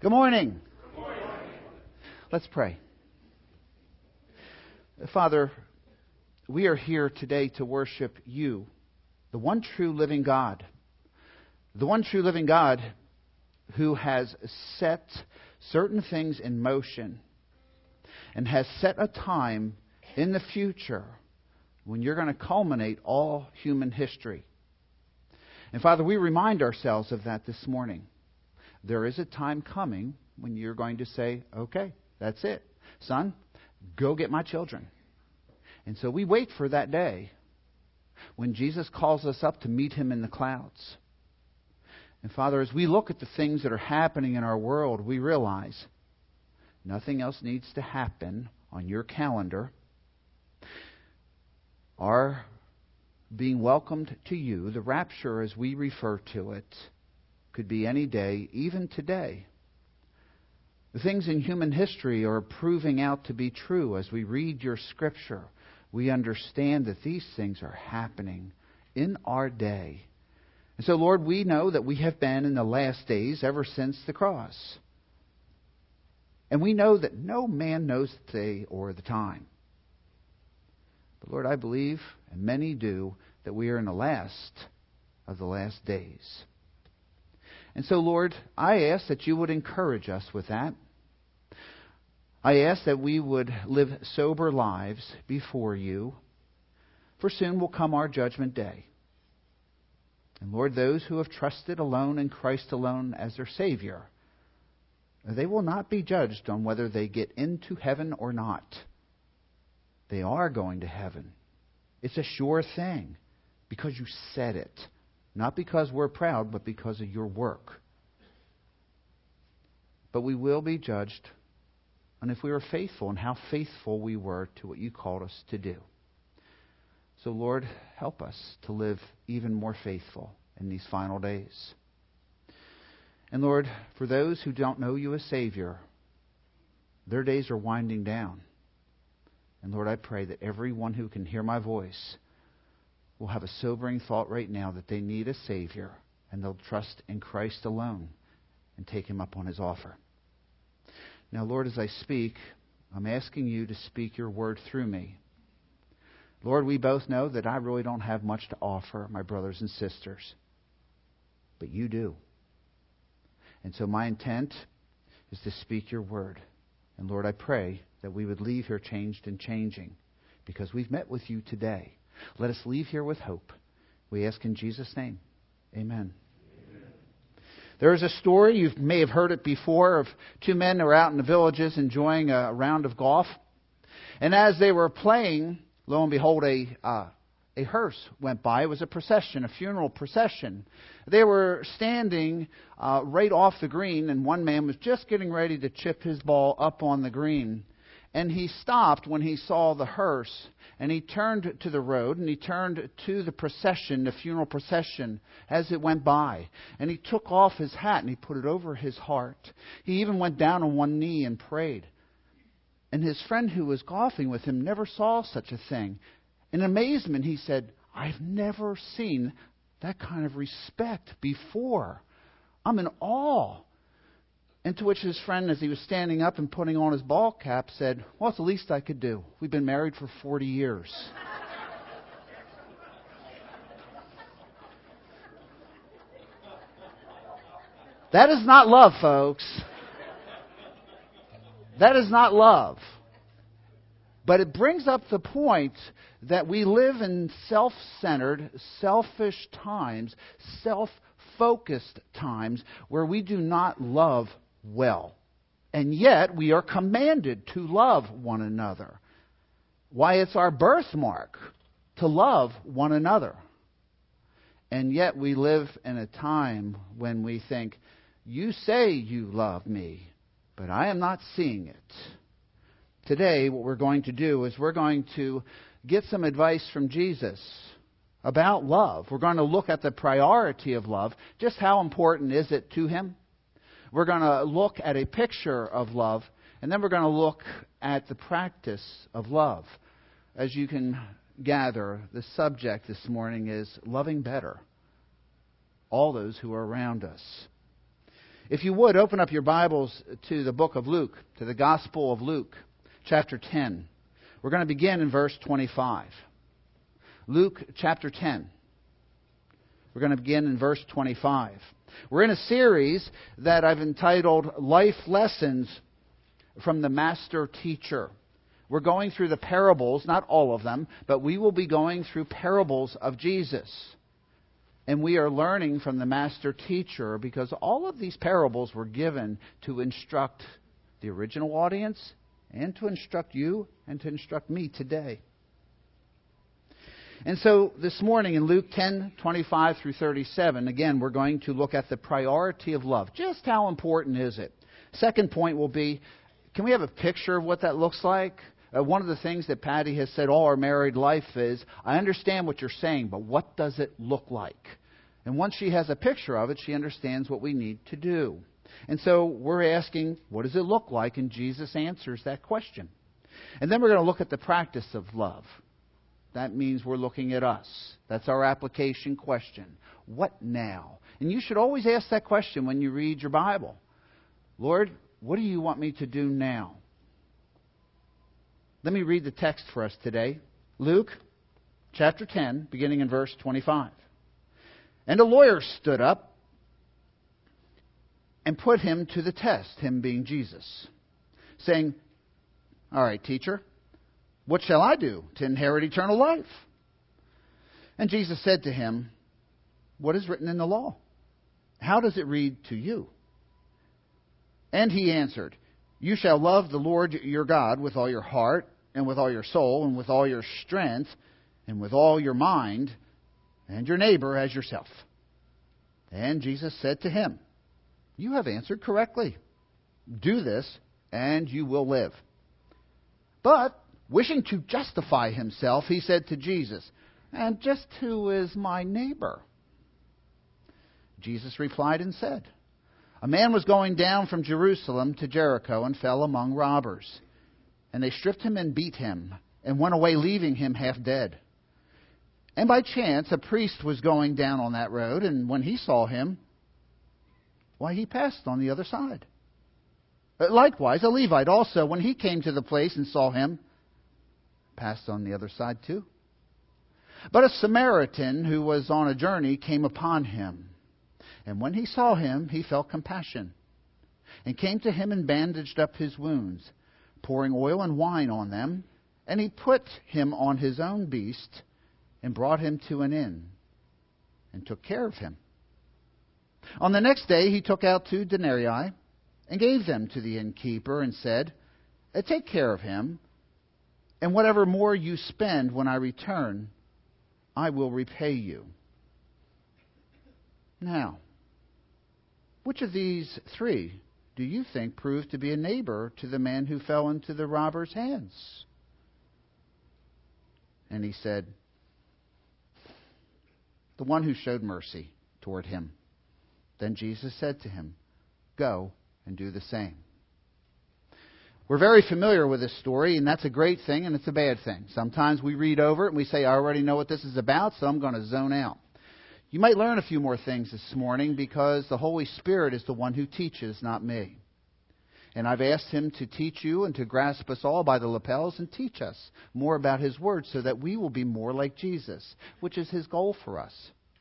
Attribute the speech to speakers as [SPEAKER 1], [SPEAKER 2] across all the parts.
[SPEAKER 1] Good morning. Good morning. Let's pray. Father, we are here today to worship you, the one true living God. The one true living God who has set certain things in motion and has set a time in the future when you're going to culminate all human history. And Father, we remind ourselves of that this morning. There is a time coming when you're going to say, okay, that's it. Son, go get my children. And so we wait for that day when Jesus calls us up to meet him in the clouds. And Father, as we look at the things that are happening in our world, we realize nothing else needs to happen on your calendar. Our being welcomed to you, the rapture as we refer to it, could be any day, even today. The things in human history are proving out to be true. As we read your scripture, we understand that these things are happening in our day. And so, Lord, we know that we have been in the last days ever since the cross. And we know that no man knows the day or the time. But Lord, I believe, and many do, that we are in the last of the last days. And so, Lord, I ask that you would encourage us with that. I ask that we would live sober lives before you, for soon will come our judgment day. And Lord, those who have trusted alone in Christ alone as their Savior, they will not be judged on whether they get into heaven or not. They are going to heaven. It's a sure thing because you said it. Not because we're proud, but because of your work. But we will be judged on if we were faithful and how faithful we were to what you called us to do. So, Lord, help us to live even more faithful in these final days. And Lord, for those who don't know you as Savior, their days are winding down. And Lord, I pray that everyone who can hear my voice will have a sobering thought right now that they need a Savior, and they'll trust in Christ alone and take him up on his offer. Now, Lord, as I speak, I'm asking you to speak your word through me. Lord, we both know that I really don't have much to offer my brothers and sisters, but you do. And so my intent is to speak your word. And Lord, I pray that we would leave here changed and changing because we've met with you today. Let us leave here with hope. We ask in Jesus' name. Amen. There is a story, you may have heard it before, of two men who were out in the villages enjoying a round of golf. And as they were playing, lo and behold, a hearse went by. It was a procession, a funeral procession. They were standing right off the green, and one man was just getting ready to chip his ball up on the green. And he stopped when he saw the hearse, and he turned to the road, and he turned to the procession, the funeral procession, as it went by. And he took off his hat, and he put it over his heart. He even went down on one knee and prayed. And his friend who was golfing with him never saw such a thing. In amazement, he said, I've never seen that kind of respect before. I'm in awe. And to which his friend, as he was standing up and putting on his ball cap, said, well, it's the least I could do. We've been married for 40 years. That is not love, folks. That is not love. But it brings up the point that we live in self-centered, selfish times, self-focused times where we do not love well. And yet we are commanded to love one another. Why, it's our birthmark to love one another. And yet we live in a time when we think, you say you love me, but I am not seeing it. Today, what we're going to do is we're going to get some advice from Jesus about love. We're going to look at the priority of love. Just how important is it to him? We're going to look at a picture of love, and then we're going to look at the practice of love. As you can gather, the subject this morning is loving better all those who are around us. If you would, open up your Bibles to the book of Luke, to the Gospel of Luke, chapter 10. We're going to begin in verse 25. Luke chapter 10. We're going to begin in verse 25. We're in a series that I've entitled Life Lessons from the Master Teacher. We're going through the parables, not all of them, but we will be going through parables of Jesus. And we are learning from the Master Teacher because all of these parables were given to instruct the original audience and to instruct you and to instruct me today. And so this morning in Luke 10:25 through 37, again, we're going to look at the priority of love. Just how important is it? Second point will be, can we have a picture of what that looks like? One of the things that Patty has said all our married life is, I understand what you're saying, but what does it look like? And once she has a picture of it, she understands what we need to do. And so we're asking, what does it look like? And Jesus answers that question. And then we're going to look at the practice of love. That means we're looking at us. That's our application question. What now? And you should always ask that question when you read your Bible. Lord, what do you want me to do now? Let me read the text for us today. Luke chapter 10, beginning in verse 25. And a lawyer stood up and put him to the test, him being Jesus, saying, all right, teacher, what shall I do to inherit eternal life? And Jesus said to him, what is written in the law? How does it read to you? And he answered, you shall love the Lord your God with all your heart, and with all your soul, and with all your strength, and with all your mind, and your neighbor as yourself. And Jesus said to him, you have answered correctly. Do this, and you will live. But, wishing to justify himself, he said to Jesus, and just who is my neighbor? Jesus replied and said, a man was going down from Jerusalem to Jericho and fell among robbers. And they stripped him and beat him, and went away leaving him half dead. And by chance a priest was going down on that road, and when he saw him, why, he passed on the other side. Likewise, a Levite also, when he came to the place and saw him, passed on the other side too. But a Samaritan who was on a journey came upon him. And when he saw him, he felt compassion, and came to him and bandaged up his wounds, pouring oil and wine on them. And he put him on his own beast and brought him to an inn and took care of him. On the next day he took out 2 denarii and gave them to the innkeeper and said, take care of him, and whatever more you spend when I return, I will repay you. Now, which of these 3 do you think proved to be a neighbor to the man who fell into the robber's hands? And he said, the one who showed mercy toward him. Then Jesus said to him, go and do the same. We're very familiar with this story, and that's a great thing and it's a bad thing. Sometimes we read over it and we say, I already know what this is about, so I'm going to zone out. You might learn a few more things this morning because the Holy Spirit is the one who teaches, not me. And I've asked him to teach you and to grasp us all by the lapels and teach us more about his word so that we will be more like Jesus, which is his goal for us.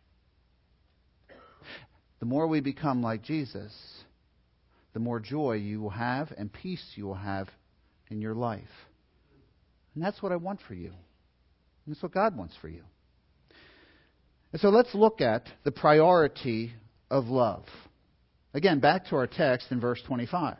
[SPEAKER 1] The more we become like Jesus, the more joy you will have and peace you will have in your life. And that's what I want for you. And that's what God wants for you. And so let's look at the priority of love. Again, back to our text in verse 25.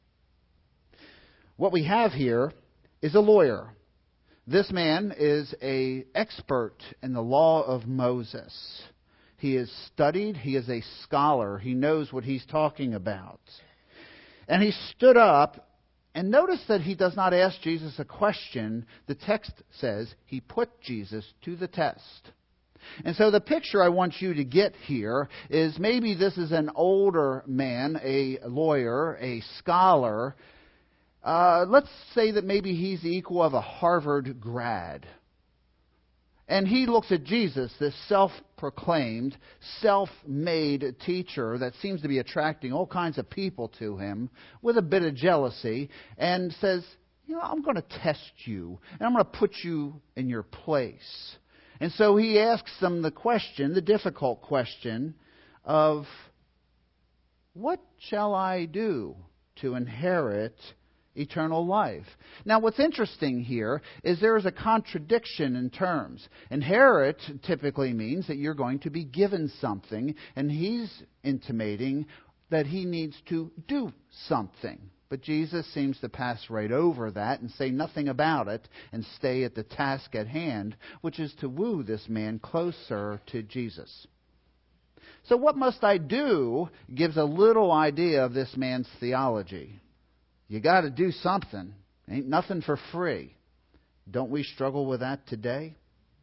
[SPEAKER 1] What we have here is a lawyer. This man is an expert in the law of Moses. He is studied. He is a scholar. He knows what he's talking about. And he stood up, and notice that he does not ask Jesus a question. The text says he put Jesus to the test. And so the picture I want you to get here is maybe this is an older man, a lawyer, a scholar. Let's say that maybe he's the equal of a Harvard grad. And he looks at Jesus, this self-proclaimed, self-made teacher that seems to be attracting all kinds of people to him with a bit of jealousy, and says, I'm going to test you, and I'm going to put you in your place. And so he asks them the difficult question of, what shall I do to inherit eternal life? Now, what's interesting here is there is a contradiction in terms. Inherit typically means that you're going to be given something, and he's intimating that he needs to do something. But Jesus seems to pass right over that and say nothing about it and stay at the task at hand, which is to woo this man closer to Jesus. So what must I do gives a little idea of this man's theology. You got to do something. Ain't nothing for free. Don't we struggle with that today?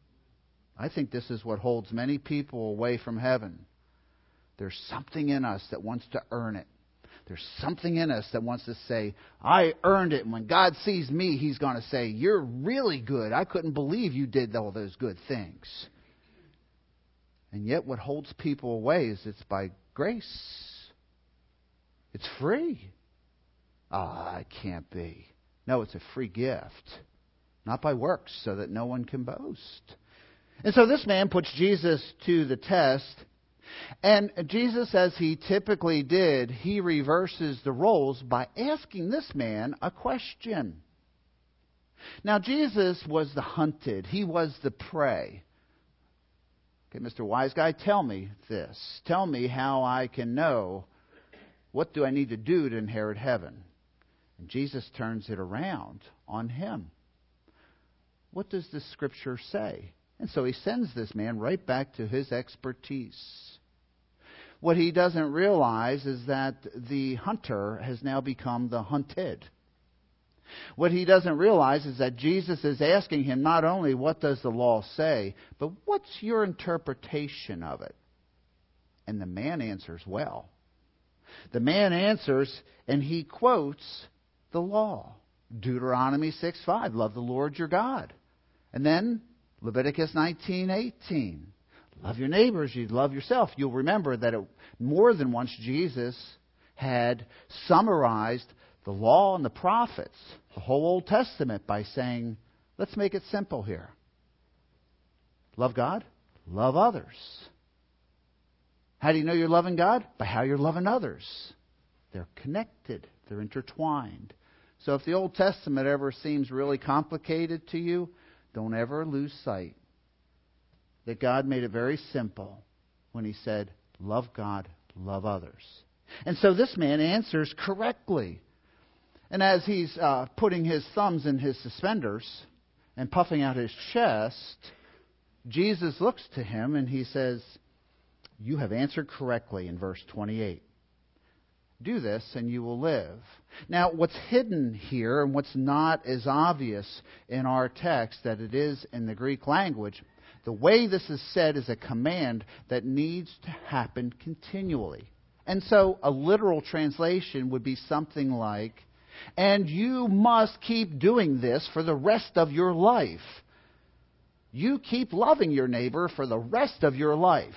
[SPEAKER 1] I think this is what holds many people away from heaven. There's something in us that wants to earn it. There's something in us that wants to say, I earned it. And when God sees me, He's going to say, you're really good. I couldn't believe you did all those good things. And yet what holds people away is it's by grace. It's free. It can't be. No, it's a free gift. Not by works, so that no one can boast. And so this man puts Jesus to the test. And Jesus, as he typically did, he reverses the roles by asking this man a question. Now, Jesus was the hunted. He was the prey. Okay, Mr. Wise Guy, tell me this. Tell me how I can know what do I need to do to inherit heaven. And Jesus turns it around on him. What does the Scripture say? And so he sends this man right back to his expertise. What he doesn't realize is that the hunter has now become the hunted. What he doesn't realize is that Jesus is asking him not only what does the law say, but what's your interpretation of it? And the man answers well. The man answers and he quotes the law. Deuteronomy 6:5, love the Lord your God. And then Leviticus 19:18, love your neighbors, you love yourself. You'll remember that more than once Jesus had summarized the law and the prophets, the whole Old Testament, by saying, let's make it simple here. Love God, love others. How do you know you're loving God? By how you're loving others. They're connected. They're intertwined. So if the Old Testament ever seems really complicated to you, don't ever lose sight that God made it very simple when He said, love God, love others. And so this man answers correctly. And as he's putting his thumbs in his suspenders and puffing out his chest, Jesus looks to him and He says, you have answered correctly in verse 28. Do this and you will live. Now, what's hidden here and what's not as obvious in our text that it is in the Greek language, the way this is said is a command that needs to happen continually. And so a literal translation would be something like, and you must keep doing this for the rest of your life. You keep loving your neighbor for the rest of your life.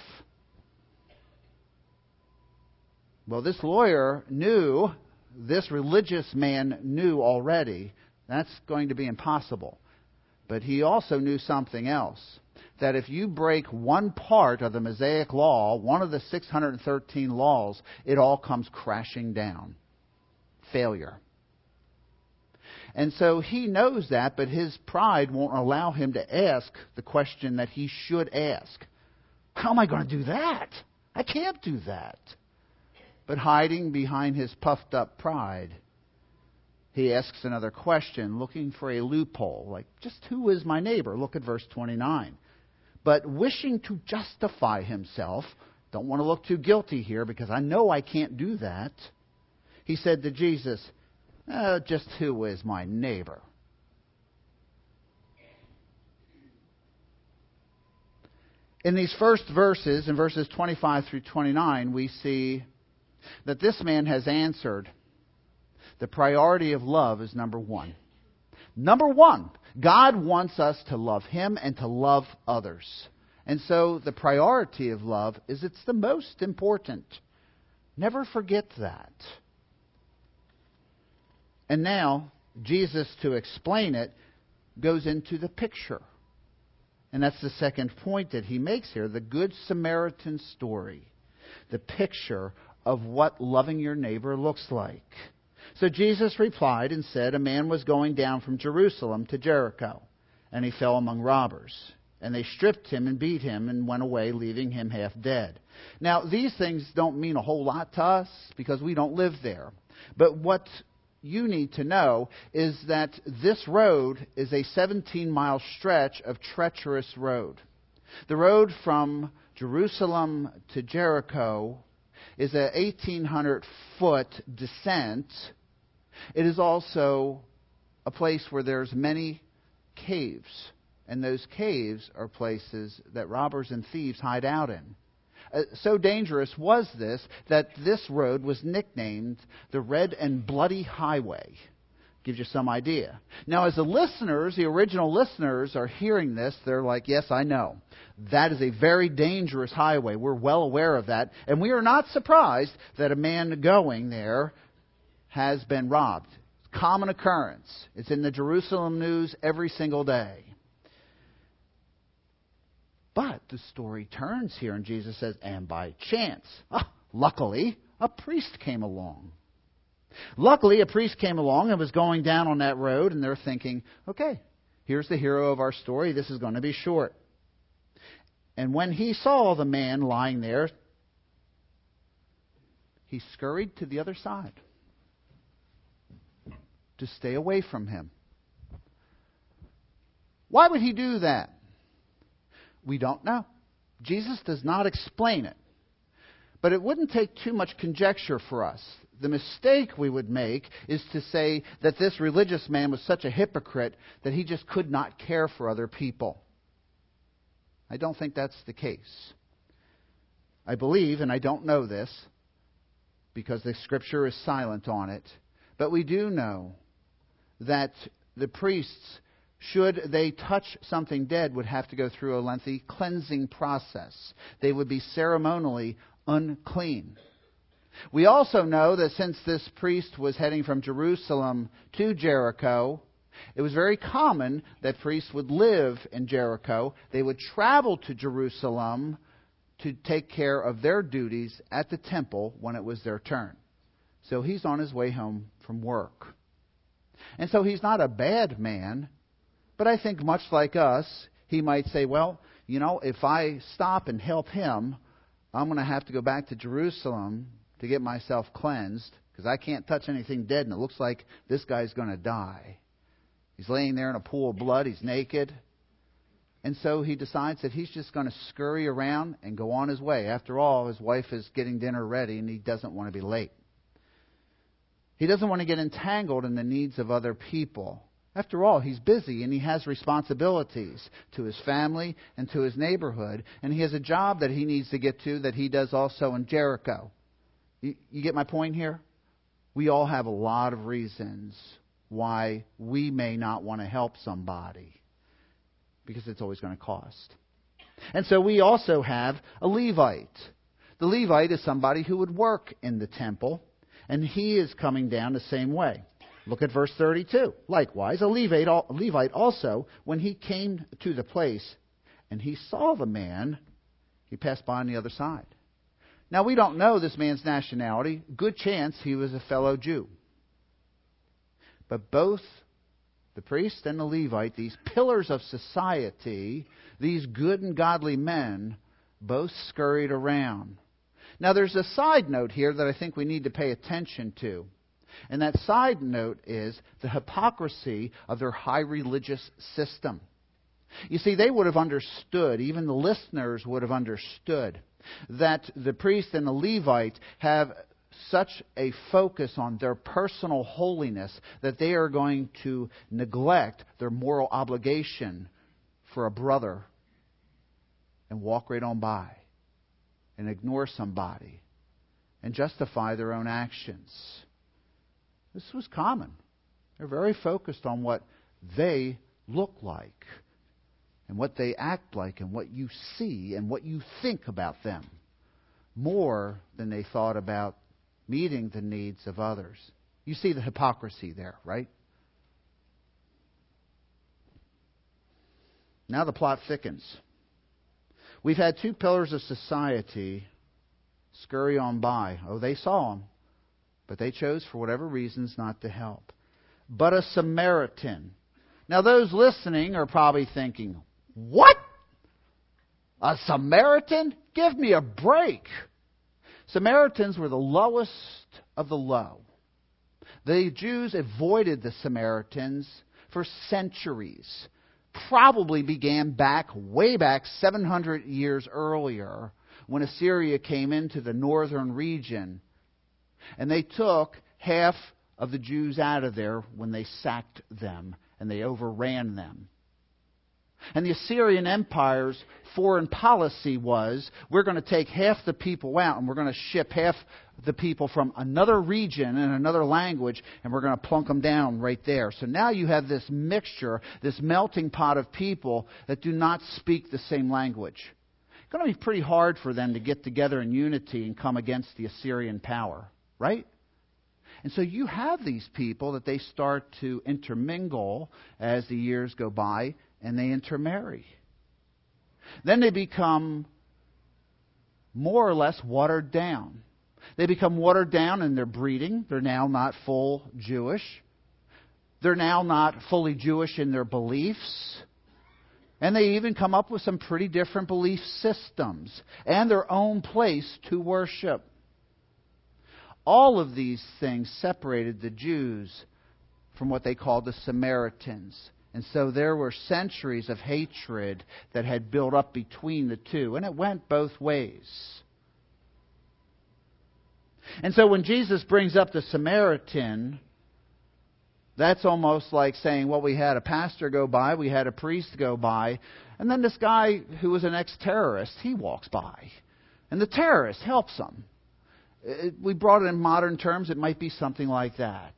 [SPEAKER 1] Well, this lawyer knew, this religious man knew already, that's going to be impossible. But he also knew something else, that if you break one part of the Mosaic law, one of the 613 laws, it all comes crashing down. Failure. And so he knows that, but his pride won't allow him to ask the question that he should ask. How am I going to do that? I can't do that. But hiding behind his puffed up pride, he asks another question, looking for a loophole, like, just who is my neighbor? Look at verse 29. But wishing to justify himself, don't want to look too guilty here because I know I can't do that, he said to Jesus, just who is my neighbor? In these first verses, in verses 25 through 29, we see that this man has answered the priority of love is number one. Number one, God wants us to love Him and to love others. And so the priority of love is it's the most important. Never forget that. And now, Jesus, to explain it, goes into the picture. And that's the second point that he makes here, the Good Samaritan story. The picture of what loving your neighbor looks like. So Jesus replied and said, a man was going down from Jerusalem to Jericho, and he fell among robbers. And they stripped him and beat him and went away, leaving him half dead. Now, these things don't mean a whole lot to us because we don't live there. But what you need to know is that this road is a 17-mile stretch of treacherous road. The road from Jerusalem to Jericho is a 1,800-foot descent. It is also a place where there's many caves. And those caves are places that robbers and thieves hide out in. So dangerous was this that this road was nicknamed the Red and Bloody Highway. Gives you some idea. Now, as the listeners, the original listeners, are hearing this, they're like, yes, I know. That is a very dangerous highway. We're well aware of that. And we are not surprised that a man going there has been robbed. It's a common occurrence. It's in the Jerusalem news every single day. But the story turns here, and Jesus says, and by chance, luckily, a priest came along. Luckily, a priest came along and was going down on that road, and they're thinking, okay, here's the hero of our story. This is going to be short. And when he saw the man lying there, he scurried to the other side to stay away from him. Why would he do that? We don't know. Jesus does not explain it. But it wouldn't take too much conjecture for us. The mistake we would make is to say that this religious man was such a hypocrite that he just could not care for other people. I don't think that's the case. I believe, and I don't know this because the Scripture is silent on it, but we do know that the priests, should they touch something dead, would have to go through a lengthy cleansing process. They would be ceremonially unclean. We also know that since this priest was heading from Jerusalem to Jericho, it was very common that priests would live in Jericho. They would travel to Jerusalem to take care of their duties at the temple when it was their turn. So he's on his way home from work. And so he's not a bad man, but I think much like us, he might say, well, you know, if I stop and help him, I'm going to have to go back to Jerusalem to get myself cleansed because I can't touch anything dead, and it looks like this guy's going to die. He's laying there in a pool of blood. He's naked. And so he decides that he's just going to scurry around and go on his way. After all, his wife is getting dinner ready, and he doesn't want to be late. He doesn't want to get entangled in the needs of other people. After all, he's busy and he has responsibilities to his family and to his neighborhood. And he has a job that he needs to get to that he does also in Jericho. You get my point here? We all have a lot of reasons why we may not want to help somebody because it's always going to cost. And so we also have a Levite. The Levite is somebody who would work in the temple, and he is coming down the same way. Look at verse 32. Likewise, a Levite also, when he came to the place and he saw the man, he passed by on the other side. Now, we don't know this man's nationality. Good chance he was a fellow Jew. But both the priest and the Levite, these pillars of society, these good and godly men, both scurried around. Now, there's a side note here that I think we need to pay attention to. And that side note is the hypocrisy of their high religious system. You see, they would have understood, even the listeners would have understood, that the priest and the Levite have such a focus on their personal holiness that they are going to neglect their moral obligation for a brother and walk right on by and ignore somebody and justify their own actions. This was common. They're very focused on what they look like and what they act like and what you see and what you think about them more than they thought about meeting the needs of others. You see the hypocrisy there, right? Now the plot thickens. We've had two pillars of society scurry on by. Oh, they saw him, but they chose for whatever reasons not to help. But a Samaritan. Now those listening are probably thinking, what? A Samaritan? Give me a break. Samaritans were the lowest of the low. The Jews avoided the Samaritans for centuries. Probably began way back 700 years earlier when Assyria came into the northern region. And they took half of the Jews out of there when they sacked them and they overran them. And the Assyrian Empire's foreign policy was, we're going to take half the people out and we're going to ship half the people from another region and another language and we're going to plunk them down right there. So now you have this mixture, this melting pot of people that do not speak the same language. It's going to be pretty hard for them to get together in unity and come against the Assyrian power, right? And so you have these people that they start to intermingle as the years go by, and they intermarry. Then they become more or less watered down. They become watered down in their breeding. They're now not full Jewish. They're now not fully Jewish in their beliefs. And they even come up with some pretty different belief systems and their own place to worship. All of these things separated the Jews from what they called the Samaritans. And so there were centuries of hatred that had built up between the two. And it went both ways. And so when Jesus brings up the Samaritan, that's almost like saying, well, we had a pastor go by, we had a priest go by, and then this guy who was an ex-terrorist, he walks by. And the terrorist helps him. We brought it in modern terms, it might be something like that.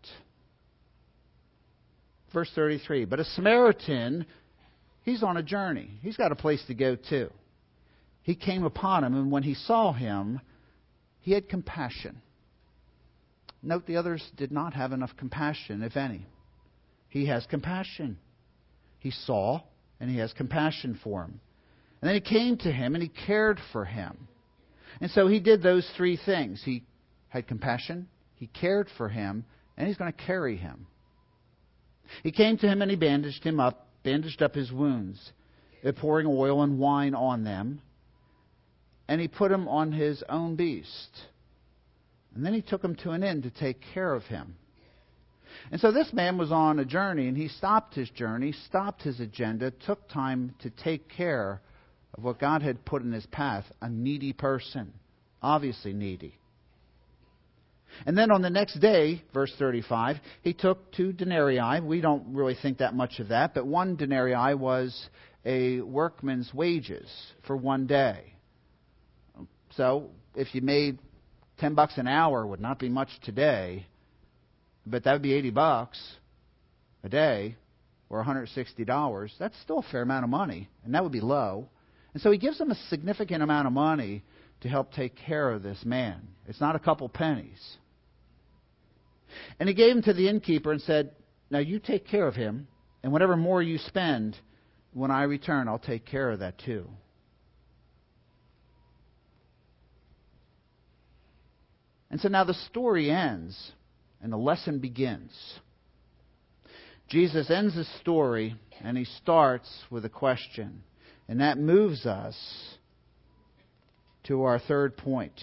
[SPEAKER 1] Verse 33, but a Samaritan, he's on a journey. He's got a place to go to. He came upon him, and when he saw him, he had compassion. Note the others did not have enough compassion, if any. He has compassion. He saw, and he has compassion for him. And then he came to him, and he cared for him. And so he did those three things. He had compassion, he cared for him, and he's going to carry him. He came to him and he bandaged up his wounds, pouring oil and wine on them. And he put him on his own beast. And then he took him to an inn to take care of him. And so this man was on a journey, and he stopped his journey, stopped his agenda, took time to take care of what God had put in his path, a needy person, obviously needy. And then on the next day, verse 35, he took 2 denarii. We don't really think that much of that, but 1 denarii was a workman's wages for one day. So if you made $10 an hour, would not be much today, but that would be $80 a day, or $160. That's still a fair amount of money, and that would be low. And so he gives him a significant amount of money to help take care of this man. It's not a couple pennies. And he gave him to the innkeeper and said, now you take care of him, and whatever more you spend, when I return, I'll take care of that too. And so now the story ends, and the lesson begins. Jesus ends the story, and he starts with a question. And that moves us to our third point.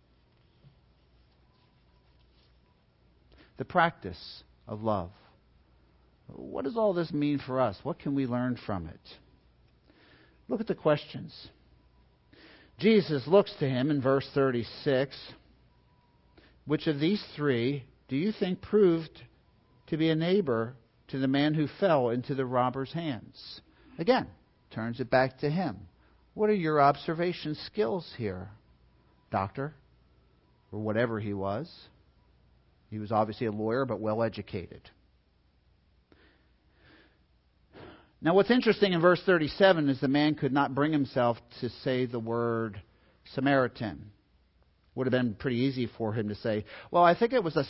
[SPEAKER 1] The practice of love. What does all this mean for us? What can we learn from it? Look at the questions. Jesus looks to him in verse 36. Which of these 3 do you think proved to be a neighbor to the man who fell into the robber's hands? Again, turns it back to him. What are your observation skills here, doctor? Or whatever he was. He was obviously a lawyer, but well educated. Now what's interesting in verse 37 is the man could not bring himself to say the word Samaritan. Would have been pretty easy for him to say, well, I think it was the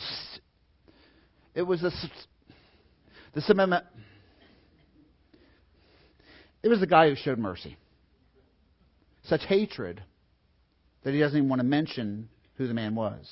[SPEAKER 1] guy who showed mercy. Such hatred that he doesn't even want to mention who the man was.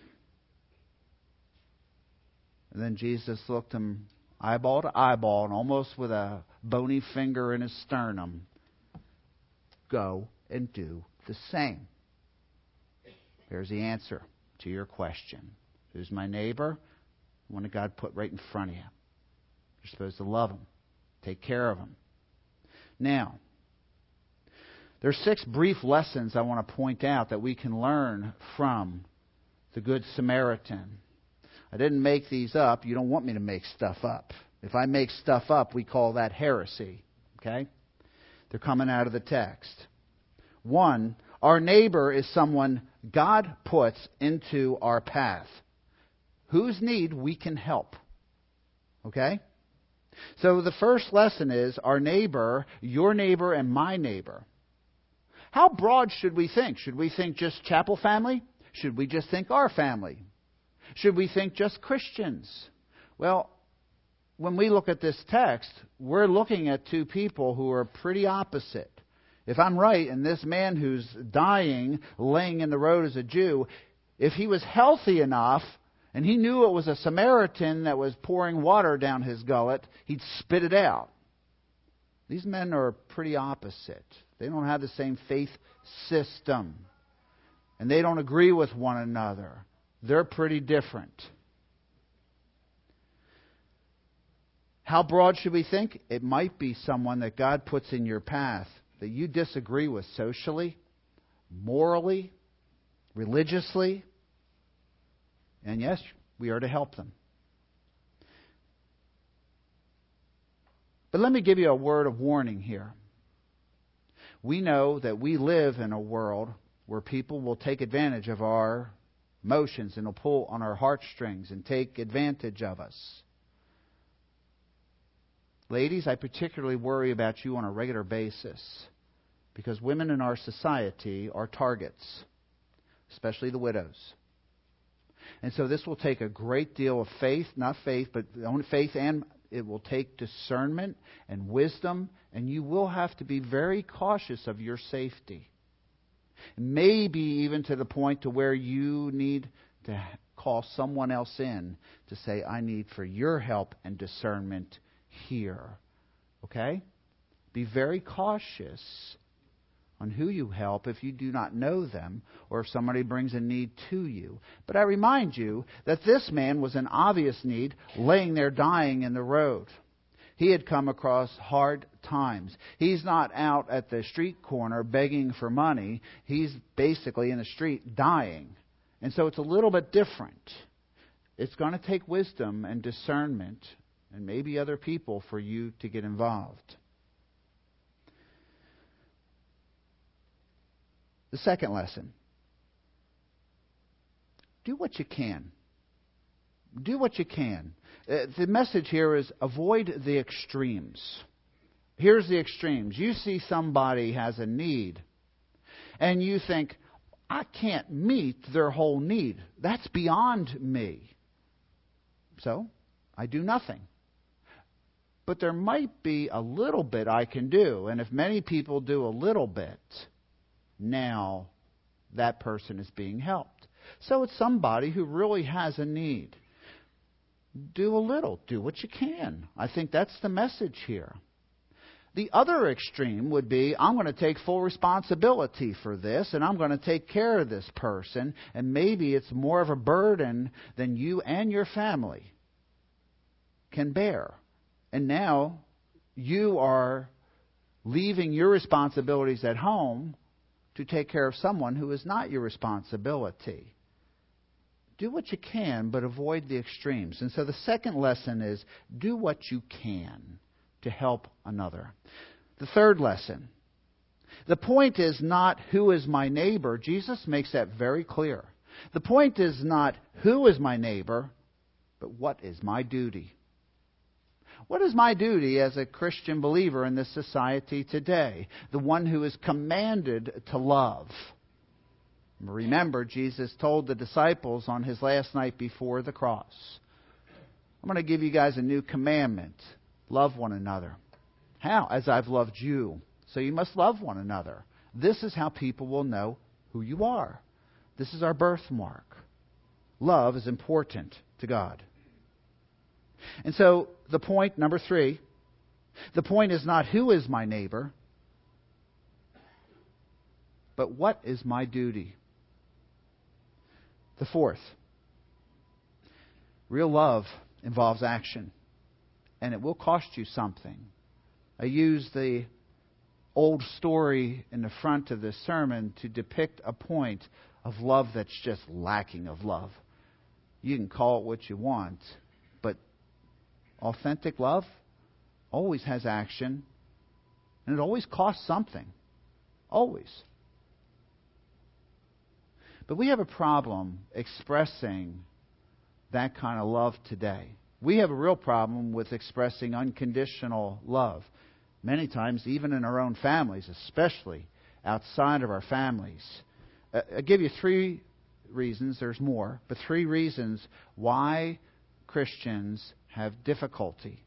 [SPEAKER 1] And then Jesus looked him eyeball to eyeball and almost with a bony finger in his sternum. Go and do the same. There's the answer to your question. Who's my neighbor? One that God put right in front of you. You're supposed to love him. Take care of him. Now, there's 6 brief lessons I want to point out that we can learn from the Good Samaritan. I didn't make these up. You don't want me to make stuff up. If I make stuff up, we call that heresy. Okay? They're coming out of the text. 1, our neighbor is someone God puts into our path, whose need we can help. Okay? So the first lesson is our neighbor, your neighbor, and my neighbor. How broad should we think? Should we think just chapel family? Should we just think our family? Should we think just Christians? Well, when we look at this text, we're looking at 2 people who are pretty opposite. If I'm right, and this man who's dying, laying in the road as a Jew, if he was healthy enough, and he knew it was a Samaritan that was pouring water down his gullet, he'd spit it out. These men are pretty opposite. They don't have the same faith system. And they don't agree with one another. They're pretty different. How broad should we think? It might be someone that God puts in your path that you disagree with socially, morally, religiously. And yes, we are to help them. But let me give you a word of warning here. We know that we live in a world where people will take advantage of our emotions and will pull on our heartstrings and take advantage of us. Ladies, I particularly worry about you on a regular basis because women in our society are targets, especially the widows. And so this will take a great deal of faith, not faith, but only faith, and it will take discernment and wisdom, and you will have to be very cautious of your safety. Maybe even to the point to where you need to call someone else in to say, I need for your help and discernment here. Okay? Be very cautious on who you help if you do not know them or if somebody brings a need to you. But I remind you that this man was in obvious need, laying there dying in the road. He had come across hard times. He's not out at the street corner begging for money. He's basically in the street dying. And so it's a little bit different. It's going to take wisdom and discernment and maybe other people for you to get involved. The second lesson. Do what you can. Do what you can. The message here is avoid the extremes. Here's the extremes. You see somebody has a need, and you think, I can't meet their whole need. That's beyond me. So, I do nothing. But there might be a little bit I can do. And if many people do a little bit, now that person is being helped. So it's somebody who really has a need. Do a little. Do what you can. I think that's the message here. The other extreme would be, I'm going to take full responsibility for this, and I'm going to take care of this person, and maybe it's more of a burden than you and your family can bear. And now you are leaving your responsibilities at home to take care of someone who is not your responsibility. Do what you can, but avoid the extremes. And so the second lesson is, do what you can to help another. The third lesson. The point is not who is my neighbor. Jesus makes that very clear. The point is not who is my neighbor, but what is my duty. What is my duty as a Christian believer in this society today? The one who is commanded to love. Remember, Jesus told the disciples on his last night before the cross, I'm going to give you guys a new commandment. Love one another. How? As I've loved you. So you must love one another. This is how people will know who you are. This is our birthmark. Love is important to God. And so the point, number 3, the point is not who is my neighbor, but what is my duty. The 4th, real love involves action, and it will cost you something. I use the old story in the front of this sermon to depict a point of love that's just lacking of love. You can call it what you want, but authentic love always has action, and it always costs something. Always. But we have a problem expressing that kind of love today. We have a real problem with expressing unconditional love. Many times, even in our own families, especially outside of our families. I'll give you 3 reasons. There's more, but 3 reasons why Christians have difficulty.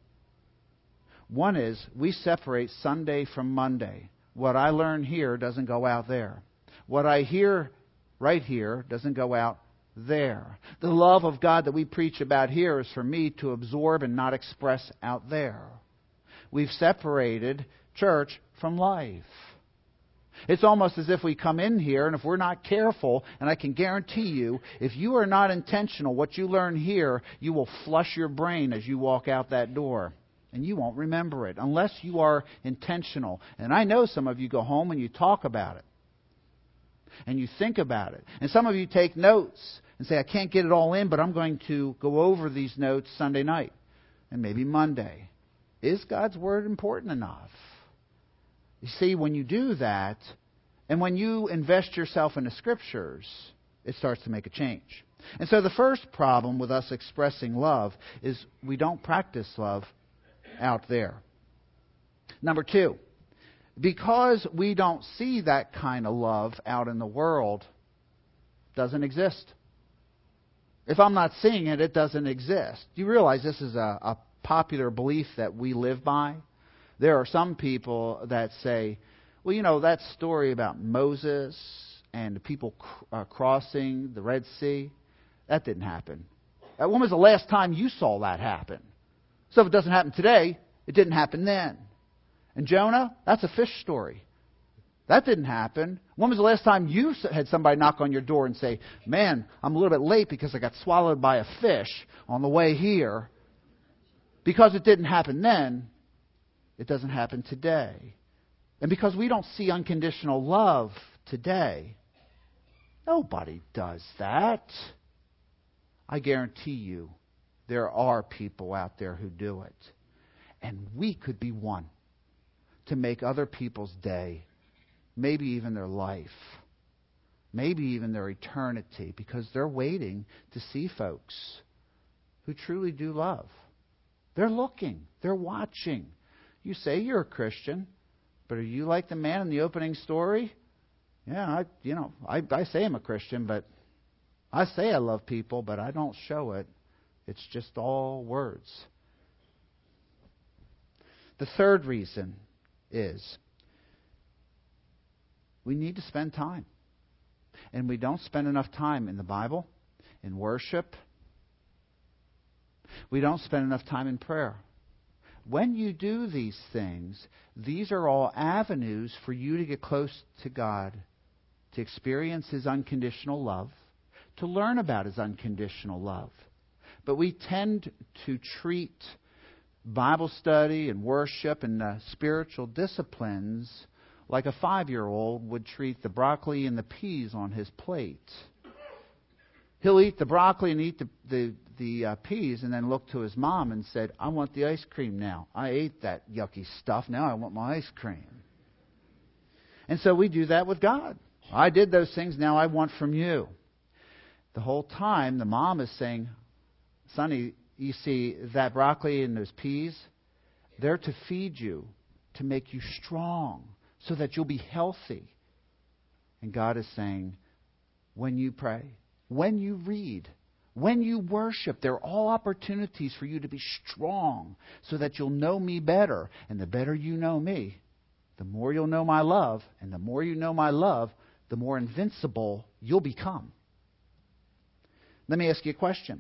[SPEAKER 1] One is we separate Sunday from Monday. What I learn here doesn't go out there. What I hear right here doesn't go out there. The love of God that we preach about here is for me to absorb and not express out there. We've separated church from life. It's almost as if we come in here, and if we're not careful, and I can guarantee you, if you are not intentional, what you learn here, you will flush your brain as you walk out that door. And you won't remember it unless you are intentional. And I know some of you go home and you talk about it. And you think about it. And some of you take notes and say, I can't get it all in, but I'm going to go over these notes Sunday night and maybe Monday. Is God's Word important enough? You see, when you do that, and when you invest yourself in the Scriptures, it starts to make a change. And so the first problem with us expressing love is we don't practice love out there. Number 2, because we don't see that kind of love out in the world, it doesn't exist. If I'm not seeing it, it doesn't exist. Do you realize this is a popular belief that we live by? There are some people that say, well, you know, that story about Moses and the people crossing the Red Sea, that didn't happen. When was the last time you saw that happen? So if it doesn't happen today, it didn't happen then. And Jonah, that's a fish story. That didn't happen. When was the last time you had somebody knock on your door and say, man, I'm a little bit late because I got swallowed by a fish on the way here? Because it didn't happen then, it doesn't happen today. And because we don't see unconditional love today, nobody does that. I guarantee you, there are people out there who do it. And we could be one to make other people's day, maybe even their life, maybe even their eternity, because they're waiting to see folks who truly do love. They're looking. They're watching. You say you're a Christian, but are you like the man in the opening story? Yeah, I say I'm a Christian, but I say I love people, but I don't show it. It's just all words. The third reason is we need to spend time. And we don't spend enough time in the Bible, in worship. We don't spend enough time in prayer. When you do these things, these are all avenues for you to get close to God, to experience His unconditional love, to learn about His unconditional love. But we tend to treat Bible study and worship and spiritual disciplines like a 5-year-old would treat the broccoli and the peas on his plate. He'll eat the broccoli and eat the peas and then look to his mom and said, I want the ice cream now. I ate that yucky stuff. Now I want my ice cream. And so we do that with God. I did those things. Now I want from you. The whole time the mom is saying, Sonny, you see that broccoli and those peas? They're to feed you, to make you strong, so that you'll be healthy. And God is saying, when you pray, when you read, when you worship, they're all opportunities for you to be strong so that you'll know me better. And the better you know me, the more you'll know my love. And the more you know my love, the more invincible you'll become. Let me ask you a question.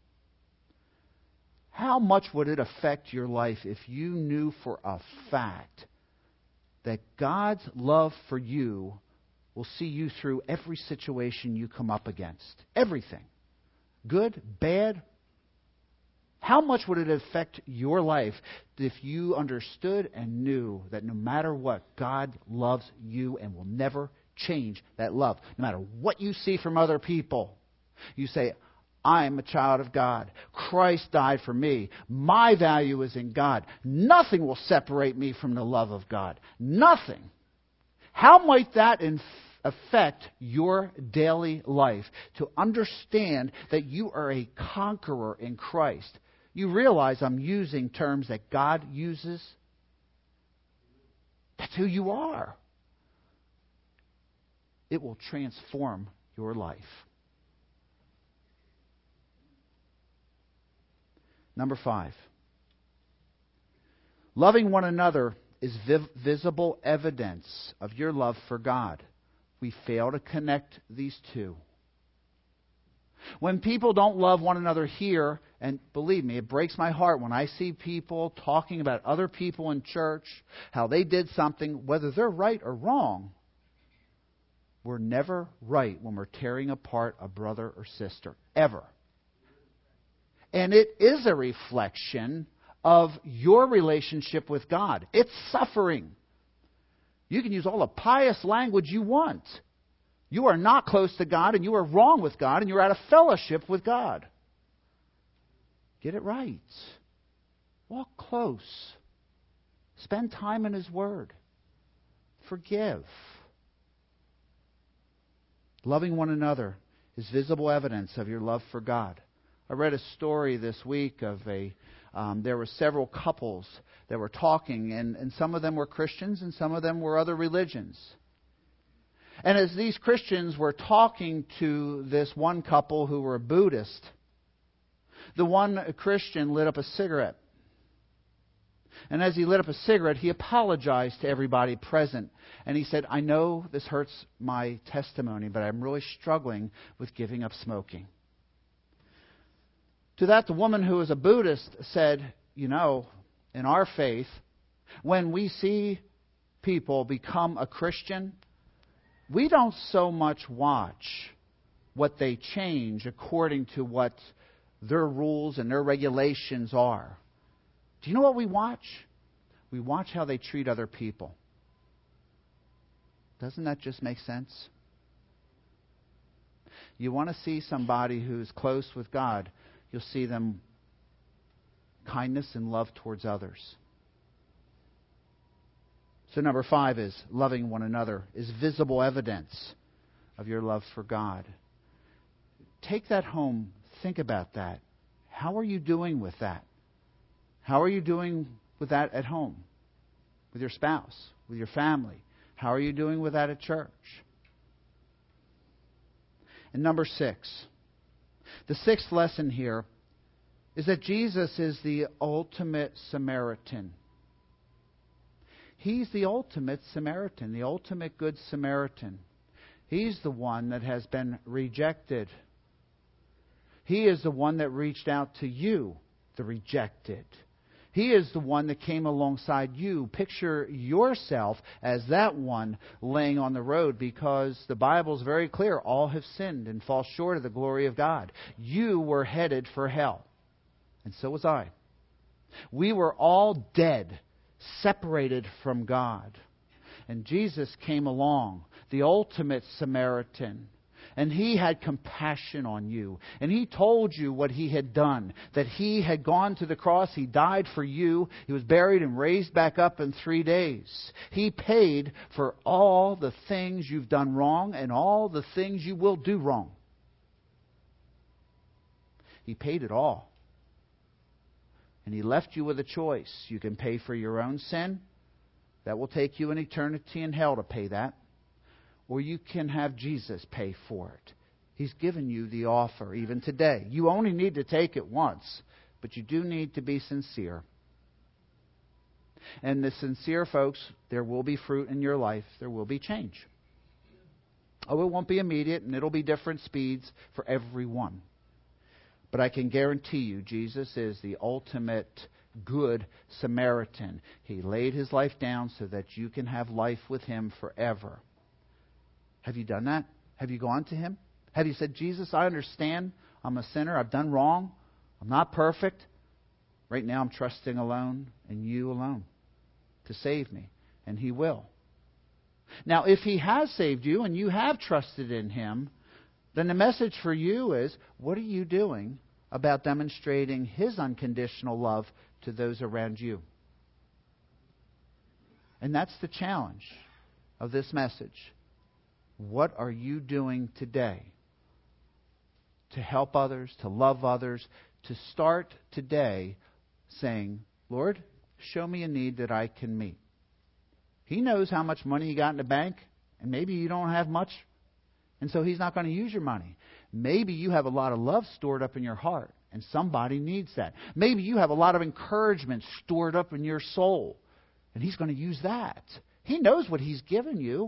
[SPEAKER 1] How much would it affect your life if you knew for a fact that God's love for you will see you through every situation you come up against? Everything. Good, bad. How much would it affect your life if you understood and knew that no matter what, God loves you and will never change that love? No matter what you see from other people, you say, I'm a child of God. Christ died for me. My value is in God. Nothing will separate me from the love of God. Nothing. How might that affect your daily life to understand that you are a conqueror in Christ? You realize I'm using terms that God uses? That's who you are. It will transform your life. Number 5. Loving one another is visible evidence of your love for God. We fail to connect these two. When people don't love one another here, and believe me, it breaks my heart when I see people talking about other people in church, how they did something, whether they're right or wrong. We're never right when we're tearing apart a brother or sister, ever. And it is a reflection of your relationship with God. It's suffering. You can use all the pious language you want. You are not close to God, and you are wrong with God, and you're out of fellowship with God. Get it right. Walk close. Spend time in His Word. Forgive. Loving one another is visible evidence of your love for God. I read a story this week of there were several couples that were talking, and some of them were Christians and some of them were other religions. And as these Christians were talking to this one couple who were a Buddhist, the one Christian lit up a cigarette. And as he lit up a cigarette, he apologized to everybody present. And he said, I know this hurts my testimony, but I'm really struggling with giving up smoking. To that, the woman who was a Buddhist said, you know, in our faith, when we see people become a Christian, we don't so much watch what they change according to what their rules and their regulations are. Do you know what we watch? We watch how they treat other people. Doesn't that just make sense? You want to see somebody who's close with God, you'll see them kindness and love towards others. So number 5 is loving one another is visible evidence of your love for God. Take that home. Think about that. How are you doing with that? How are you doing with that at home? With your spouse? With your family? How are you doing with that at church? And number 6. The 6th lesson here is that Jesus is the ultimate Samaritan. He's the ultimate Samaritan, the ultimate good Samaritan. He's the one that has been rejected. He is the one that reached out to you, the rejected. He is the one that came alongside you. Picture yourself as that one laying on the road, because the Bible is very clear. All have sinned and fall short of the glory of God. You were headed for hell. And so was I. We were all dead, separated from God. And Jesus came along, the ultimate Samaritan. And He had compassion on you. And He told you what He had done. That He had gone to the cross. He died for you. He was buried and raised back up in 3 days. He paid for all the things you've done wrong and all the things you will do wrong. He paid it all. And He left you with a choice. You can pay for your own sin. That will take you an eternity in hell to pay that. Or you can have Jesus pay for it. He's given you the offer even today. You only need to take it once, but you do need to be sincere. And the sincere folks, there will be fruit in your life. There will be change. Oh, it won't be immediate, and it'll be different speeds for everyone. But I can guarantee you, Jesus is the ultimate good Samaritan. He laid His life down so that you can have life with Him forever. Have you done that? Have you gone to Him? Have you said, Jesus, I understand I'm a sinner. I've done wrong. I'm not perfect. Right now I'm trusting alone in You alone to save me. And He will. Now, if He has saved you and you have trusted in Him, then the message for you is, what are you doing about demonstrating His unconditional love to those around you? And that's the challenge of this message. What are you doing today to help others, to love others, to start today saying, Lord, show me a need that I can meet. He knows how much money you got in the bank, and maybe you don't have much, and so He's not going to use your money. Maybe you have a lot of love stored up in your heart, and somebody needs that. Maybe you have a lot of encouragement stored up in your soul, and He's going to use that. He knows what He's given you.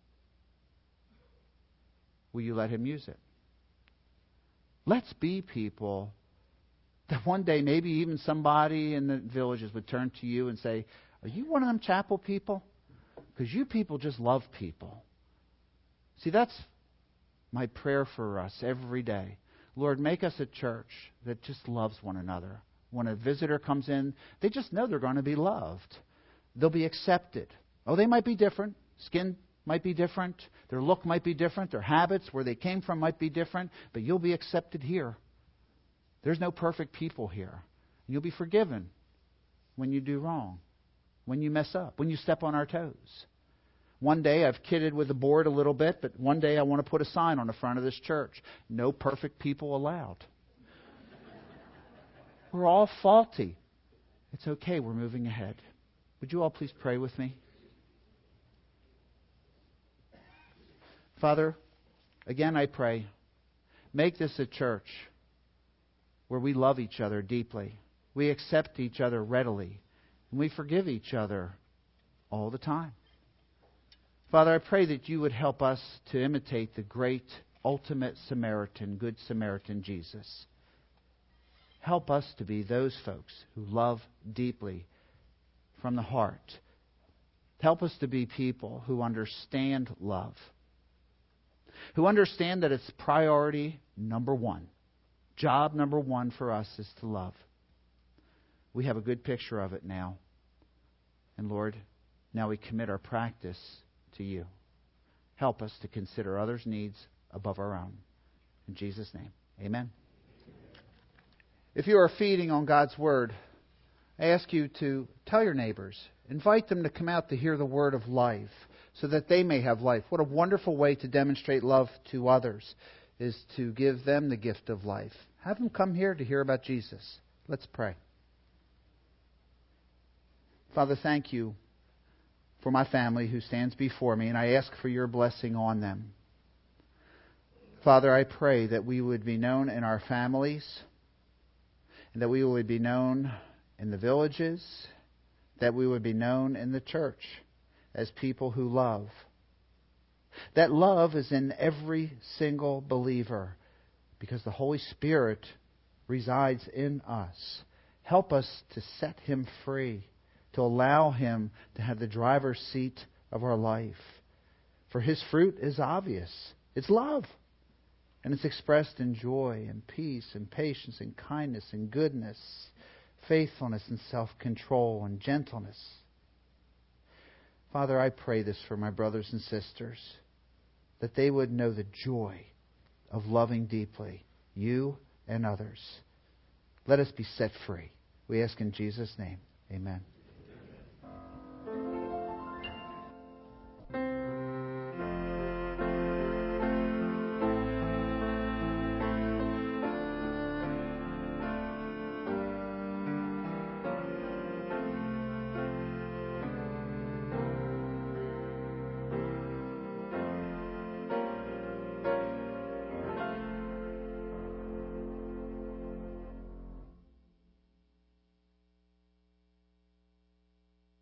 [SPEAKER 1] Will you let Him use it? Let's be people that one day maybe even somebody in the villages would turn to you and say, are you one of them chapel people? Because you people just love people. See, that's my prayer for us every day. Lord, make us a church that just loves one another. When a visitor comes in, they just know they're going to be loved. They'll be accepted. Oh, they might be different. Skin might be different. Their look might be different. Their habits, where they came from, might be different. But you'll be accepted here. There's no perfect people here. You'll be forgiven when you do wrong, when you mess up, when you step on our toes. One day, I've kidded with the board a little bit, but one day I want to put a sign on the front of this church. No perfect people allowed. We're all faulty. It's okay. We're moving ahead. Would you all please pray with me? Father, again I pray, make this a church where we love each other deeply. We accept each other readily. And we forgive each other all the time. Father, I pray that You would help us to imitate the great, ultimate Samaritan, Good Samaritan Jesus. Help us to be those folks who love deeply from the heart. Help us to be people who understand love. Who understand that it's priority number one. Job number one for us is to love. We have a good picture of it now. And Lord, now we commit our practice to You. Help us to consider others' needs above our own. In Jesus' name, amen. If you are feeding on God's Word, I ask you to tell your neighbors, invite them to come out to hear the word of life so that they may have life. What a wonderful way to demonstrate love to others is to give them the gift of life. Have them come here to hear about Jesus. Let's pray. Father, thank You for my family who stands before me, and I ask for Your blessing on them. Father, I pray that we would be known in our families, and that we would be known in the villages, that we would be known in the church as people who love. That love is in every single believer because the Holy Spirit resides in us. Help us to set Him free, to allow Him to have the driver's seat of our life. For His fruit is obvious. It's love. And it's expressed in joy and peace and patience and kindness and goodness, faithfulness and self-control and gentleness. Father, I pray this for my brothers and sisters, that they would know the joy of loving deeply, You and others. Let us be set free. We ask in Jesus' name. Amen.